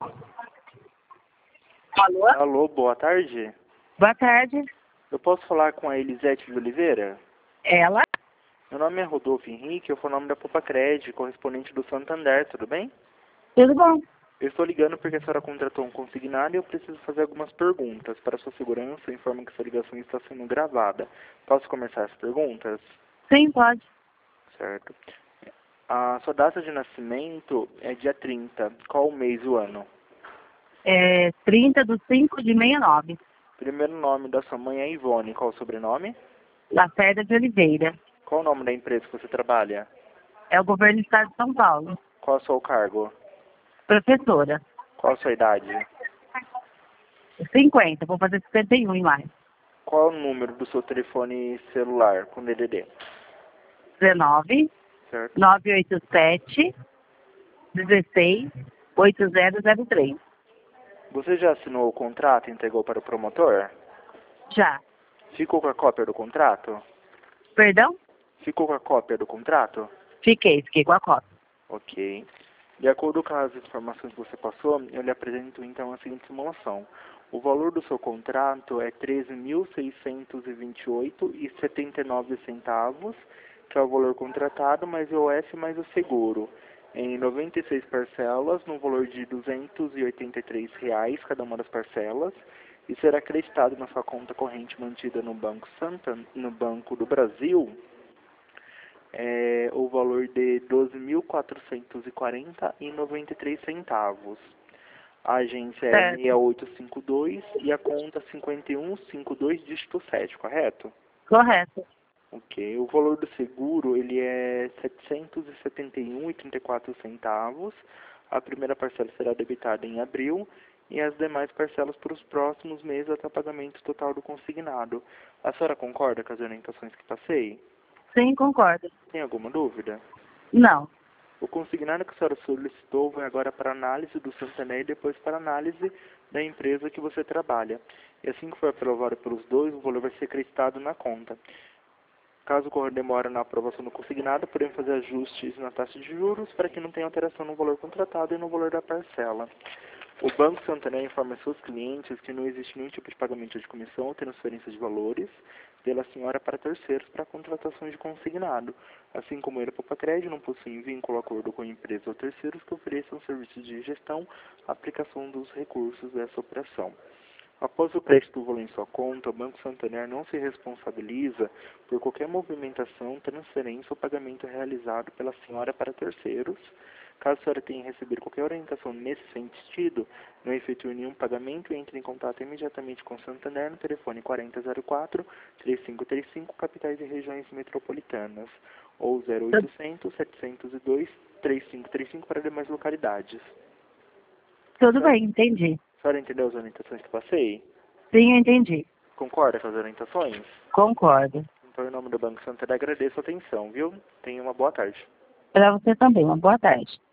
Alô? Alô, boa tarde. Boa tarde. Eu posso falar com a Elisete de Oliveira? Ela? Meu nome é Rodolfo Henrique, eu sou o nome da Popacred, correspondente do Santander, tudo bem? Tudo bom? Eu estou ligando porque a senhora contratou um consignado e eu preciso fazer algumas perguntas. Para sua segurança, eu informo que sua ligação está sendo gravada. Posso começar as perguntas? Sim, pode. Certo. A sua data de nascimento é dia 30. Qual o mês e o ano? 30/5/69. Primeiro nome da sua mãe é Ivone. Qual o sobrenome? Lacerda de Oliveira. Qual o nome da empresa que você trabalha? É o governo do estado de São Paulo. Qual o seu cargo? Professora. Qual a sua idade? 50, vou fazer 51 em maio. Qual o número do seu telefone celular com DDD? 19 Certo. 987 16 8003. Você já assinou o contrato e entregou para o promotor? Já. Ficou com a cópia do contrato? Perdão? Ficou com a cópia do contrato? Fiquei com a cópia. Ok. De acordo com as informações que você passou, eu lhe apresento então a seguinte simulação. O valor do seu contrato é R$ 13.628,79, que é o valor contratado, mais o IOF mais o seguro, em 96 parcelas, no valor de R$ 283 cada uma das parcelas, e será acreditado na sua conta corrente mantida no Banco no Banco do Brasil, o valor de R$ 12.440,93. A agência é Certo. 6852 e a conta 5152 dígito 7, correto? Correto. Ok. O valor do seguro ele é R$ 771,34. A primeira parcela será debitada em abril e as demais parcelas para os próximos meses até o pagamento total do consignado. A senhora concorda com as orientações que passei? Sim, concordo. Tem alguma dúvida? Não. O consignado que a senhora solicitou vai agora para análise do Santander e depois para análise da empresa que você trabalha. E assim que for aprovado pelos dois, o valor vai ser acreditado na conta. Caso ocorra demora na aprovação do consignado, podemos fazer ajustes na taxa de juros para que não tenha alteração no valor contratado e no valor da parcela. O Banco Santander informa seus clientes que não existe nenhum tipo de pagamento de comissão ou transferência de valores pela senhora para terceiros para contratação de consignado. Assim como ele, a Popacred não possui vínculo ou acordo com empresas ou terceiros que ofereçam serviços de gestão, aplicação dos recursos dessa operação. Após o crédito do valor em sua conta, o Banco Santander não se responsabiliza por qualquer movimentação, transferência ou pagamento realizado pela senhora para terceiros. Caso a senhora tenha recebido qualquer orientação nesse sentido, não efetue nenhum pagamento e entre em contato imediatamente com o Santander no telefone 4004-3535, capitais e regiões metropolitanas, ou 0800-702-3535 para demais localidades. Tudo bem, entendi. A senhora entendeu as orientações que passei? Sim, eu entendi. Concorda com as orientações? Concordo. Então, em nome do Banco Santander, agradeço a atenção, viu? Tenha uma boa tarde. Para você também, uma boa tarde.